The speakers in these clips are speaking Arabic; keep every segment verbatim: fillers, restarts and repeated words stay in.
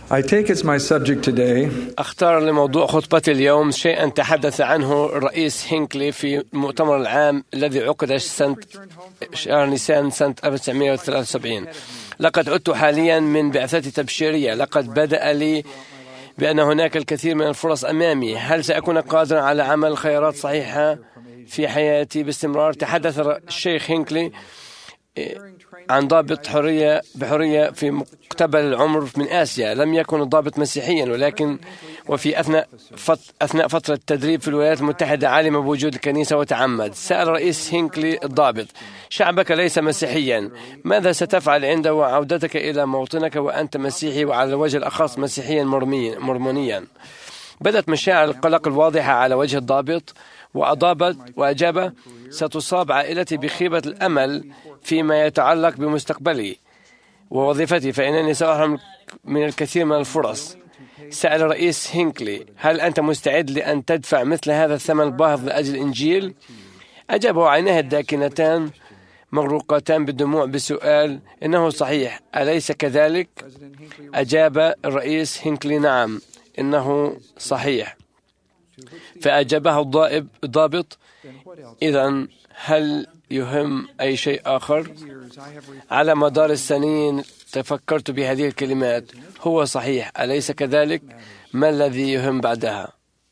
I take as my subject today أختار لموضوع خطبتي اليوم شيئا تحدث عنه الرئيس هينكلي في المؤتمر العام الذي عقد سنة شهر نيسان سنة ألف وتسعمائة وثلاثة وسبعين. لقد عدت حاليا من بعثتي تبشيرية. لقد بدأ لي بأن هناك الكثير من الفرص أمامي. هل سأكون قادرا على عمل خيارات صحيحة في حياتي باستمرار؟ تحدث الشيخ هينكلي عن ضابط حرية بحرية في مقتبل العمر من آسيا. لم يكن الضابط مسيحيا، ولكن وفي أثناء أثناء فترة التدريب في الولايات المتحدة علم بوجود الكنيسة وتعمد. سأل رئيس هينكلي الضابط: شعبك ليس مسيحيا، ماذا ستفعل عند عودتك إلى موطنك وأنت مسيحي، وعلى الوجه الأخص مسيحيا مرمونيا؟ بدت مشاعر القلق الواضحة على وجه الضابط، وأضابت وأجاب: ستصاب عائلتي بخيبة الأمل فيما يتعلق بمستقبلي ووظيفتي، فإنني سأحرم من الكثير من الفرص. سأل رئيس هينكلي: هل أنت مستعد لأن تدفع مثل هذا الثمن الباهظ لأجل الإنجيل؟ أجاب وعيناه الداكنتان مغروقتان بالدموع بسؤال: إنه صحيح، أليس كذلك؟ أجاب الرئيس هينكلي: نعم، إنه صحيح. فأجابه الضابط: إذن هل يهم أي شيء آخر؟ على مدار السنين تفكرت بهذه الكلمات: هو صحيح، أليس كذلك؟ ما الذي يهم بعدها؟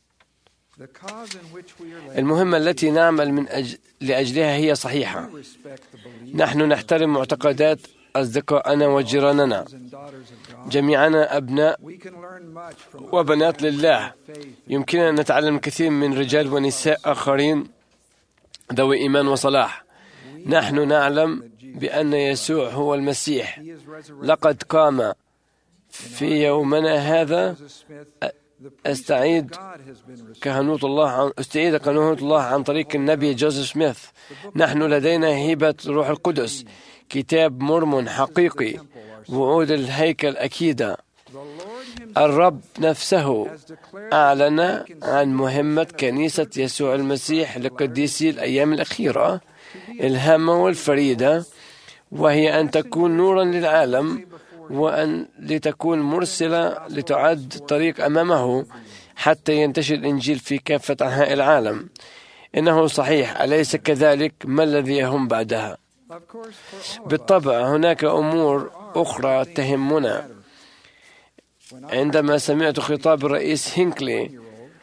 المهمة التي نعمل من أجل لأجلها هي صحيحة. نحن نحترم معتقدات أصدقائنا وجيراننا. جميعنا أبناء وبنات لله. يمكننا أن نتعلم الكثير من رجال ونساء آخرين ذوي إيمان وصلاح. نحن نعلم بأن يسوع هو المسيح. لقد قام في يومنا هذا. أستعيد كهنوت الله عن أستعيد كهنوت الله عن طريق النبي جوزيف سميث. نحن لدينا هبة روح القدس، كتاب مرمون حقيقي، وعود الهيكل أكيدة. الرب نفسه أعلن عن مهمة كنيسة يسوع المسيح لقديسي الأيام الأخيرة الهامة والفريدة، وهي أن تكون نورا للعالم، وأن لتكون مرسلة لتعد الطريق أمامه حتى ينتشر الإنجيل في كافة أنحاء العالم. إنه صحيح، أليس كذلك؟ ما الذي يهم بعدها؟ بالطبع هناك أمور أخرى تهمنا. عندما سمعت خطاب الرئيس هينكلي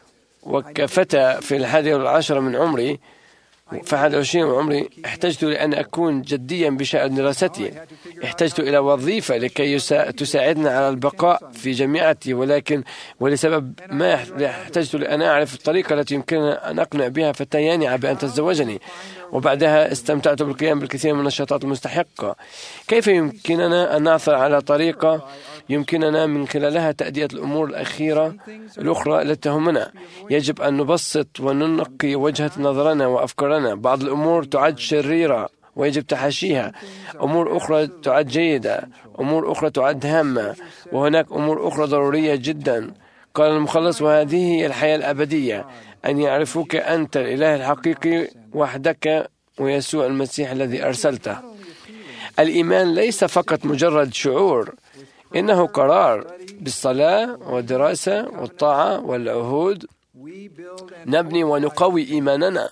وكفتى في الحادي والعشرة من عمري في أحد وعشرين من عمري، احتجت لأن أكون جديا بشأن دراستي. احتجت إلى وظيفة لكي تساعدنا على البقاء في جامعتي، ولكن ولسبب ما احتجت لأن أعرف الطريقة التي يمكننا أن أقنع بها فتياني بأن تتزوجني. وبعدها استمتعت بالقيام بالكثير من النشاطات المستحقة. كيف يمكننا أن نعثر على طريقة يمكننا من خلالها تأدية الأمور الأخيرة الأخرى التي تهمنا؟ يجب أن نبسط وننقي وجهة نظرنا وأفكارنا. بعض الأمور تعد شريرة ويجب تحاشيها، أمور أخرى تعد جيدة، أمور أخرى تعد هامة، وهناك أمور أخرى ضرورية جدا. قال المخلص: وهذه هي الحياة الأبدية، أن يعرفوك أنت الإله الحقيقي وحدك ويسوع المسيح الذي أرسلته. الإيمان ليس فقط مجرد شعور، إنه قرار. بالصلاة والدراسة والطاعة والعهود نبني ونقوي إيماننا.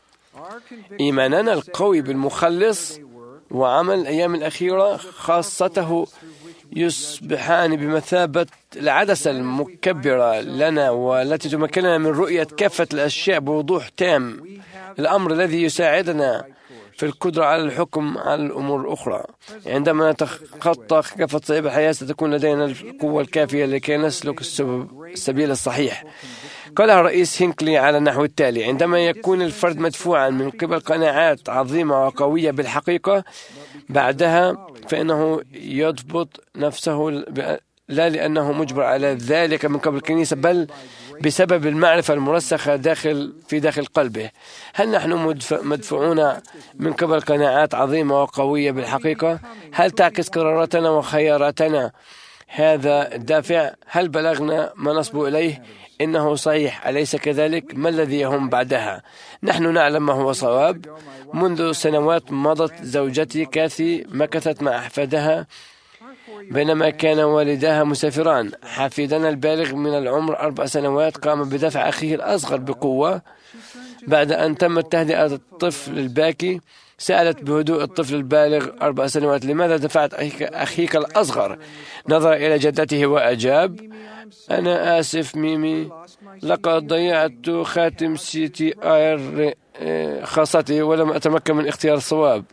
إيماننا القوي بالمخلص وعمل الأيام الأخيرة خاصته يصبحان بمثابة العدسة المكبرة لنا، والتي تمكننا من رؤية كافة الأشياء بوضوح تام، الأمر الذي يساعدنا في القدرة على الحكم على الأمور الأخرى. عندما نتخطى كافة صعيب الحياة ستكون لدينا القوة الكافية لكي نسلك السبيل الصحيح. قالها الرئيس هينكلي على النحو التالي: عندما يكون الفرد مدفوعا من قبل قناعات عظيمة وقوية بالحقيقة، بعدها فإنه يضبط نفسه، لا لأنه مجبر على ذلك من قبل الكنيسة، بل بسبب المعرفة المرسخة داخل في داخل قلبه. هل نحن مدفوعون من قبل قناعات عظيمة وقوية بالحقيقة؟ هل تعكس قراراتنا وخياراتنا هذا الدافع؟ هل بلغنا ما نصبو إليه؟ إنه صحيح، أليس كذلك؟ ما الذي يهم بعدها؟ نحن نعلم ما هو صواب. منذ سنوات مضت زوجتي كاثي مكثت مع أحفادها بينما كان والداها مسافران. حفيدنا البالغ من العمر أربع سنوات قام بدفع أخيه الأصغر بقوة. بعد أن تمت تهدئة الطفل الباكي، سألت بهدوء الطفل البالغ أربع سنوات: لماذا دفعت أخيك, أخيك الأصغر؟ نظر إلى جدته وأجاب: أنا آسف ميمي، لقد ضيعت خاتم سي تي آر خاصتي ولم أتمكن من اختيار الصواب.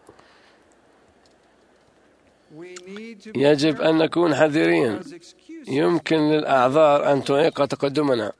يجب أن نكون حذرين، يمكن للأعذار أن تعيق تقدمنا.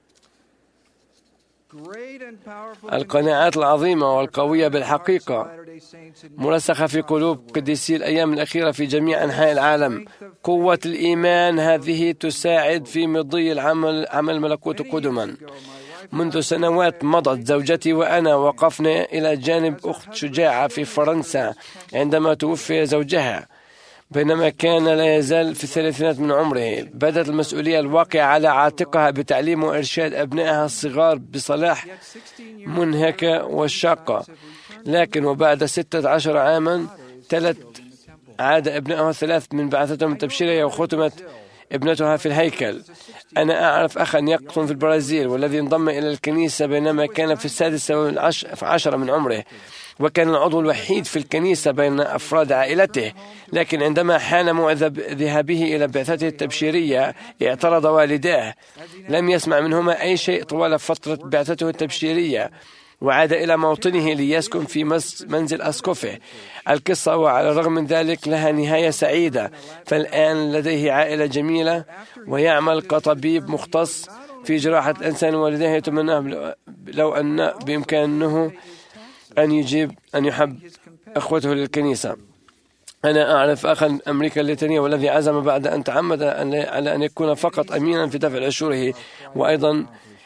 القناعات العظيمة والقوية بالحقيقة مرسخة في قلوب قديسي الأيام الأخيرة في جميع أنحاء العالم. قوة الإيمان هذه تساعد في مضي العمل عمل ملكوت قدما. منذ سنوات مضت زوجتي وأنا وقفنا إلى جانب أخت شجاعة في فرنسا عندما توفي زوجها بينما كان لا يزال في الثلاثينات من عمره. بدت المسؤولية الواقعة على عاتقها بتعليم وإرشاد أبنائها الصغار بصلاح منهكة والشاقة. لكن وبعد ستة عشر عاما تلت عاد ابنائها الثلاث من بعثتهم التبشيرية وختمت ابنتها في الهيكل. أنا أعرف أخا يقطن في البرازيل والذي انضم إلى الكنيسة بينما كان في السادسة والعشرة من عمره، وكان العضو الوحيد في الكنيسة بين أفراد عائلته. لكن عندما حان موعد ذهابه إلى بعثته التبشيرية اعترض والداه. لم يسمع منهما أي شيء طوال فترة بعثته التبشيرية، وعاد إلى موطنه ليسكن في منزل أسقفه. القصة وعلى الرغم من ذلك لها نهاية سعيدة، فالآن لديه عائلة جميلة ويعمل كطبيب مختص في جراحة الإنسان. والديه يتمنى لو أن بإمكانه أن يجيب أن يحب أخوته للكنيسة. أنا أعرف أخا أمريكا اللاتينية والذي عزم بعد أن تعمد على أن يكون فقط أمينا في دفع عشوره وأيضا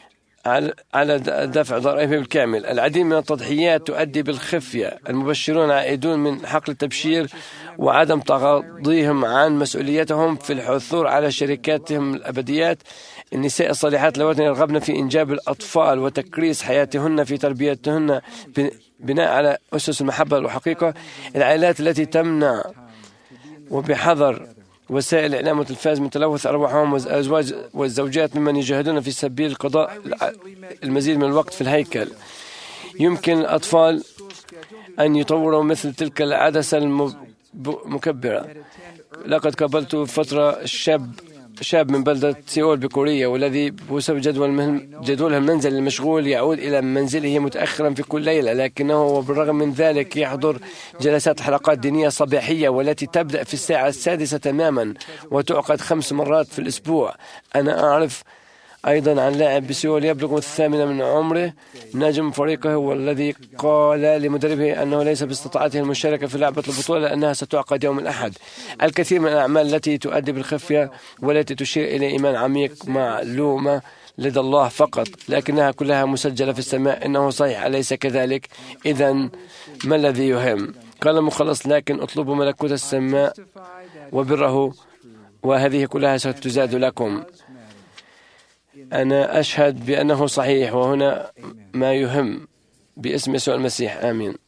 على دفع ضرائبه بالكامل. العديد من التضحيات تؤدي بالخفية. المبشرون عائدون من حقل التبشير وعدم تغاضيهم عن مسؤوليتهم في الحثور على شركاتهم الأبديات. النساء الصالحات اللواتي يرغبن في إنجاب الأطفال وتكريس حياتهن في تربيتهن بناء على أسس المحبة والحقيقة. العائلات التي تمنع وبحذر وسائل الإعلام والتلفاز من تلوث أرواحهم والأزواج والزوجات ممن يجاهدون في سبيل قضاء المزيد من الوقت في الهيكل. يمكن الأطفال أن يطوروا مثل تلك العدسة المكبرة. لقد قابلت فترة شاب شاب من بلدة سيول بكوريا، والذي بسبب جدول جدوله المنزل المشغول يعود إلى منزله متأخرا في كل ليلة، لكنه وبالرغم من ذلك يحضر جلسات حلقات دينية صباحية والتي تبدأ في الساعة السادسة تماما وتعقد خمس مرات في الأسبوع. أنا أعرف أيضا عن لاعب بسيول يبلغ الثامنة من عمره نجم فريقه، والذي قال لمدربه أنه ليس باستطاعته المشاركة في لعبة البطولة لأنها ستعقد يوم الأحد. الكثير من الأعمال التي تؤدي بالخفية والتي تشير إلى إيمان عميق معلومة لدى الله فقط، لكنها كلها مسجلة في السماء. إنه صحيح أليس كذلك؟ إذن ما الذي يهم؟ قال المخلص: لكن اطلبوا ملكوت السماء وبره وهذه كلها ستزاد لكم. أنا أشهد بأنه صحيح، وهنا ما يهم. باسم يسوع المسيح، آمين.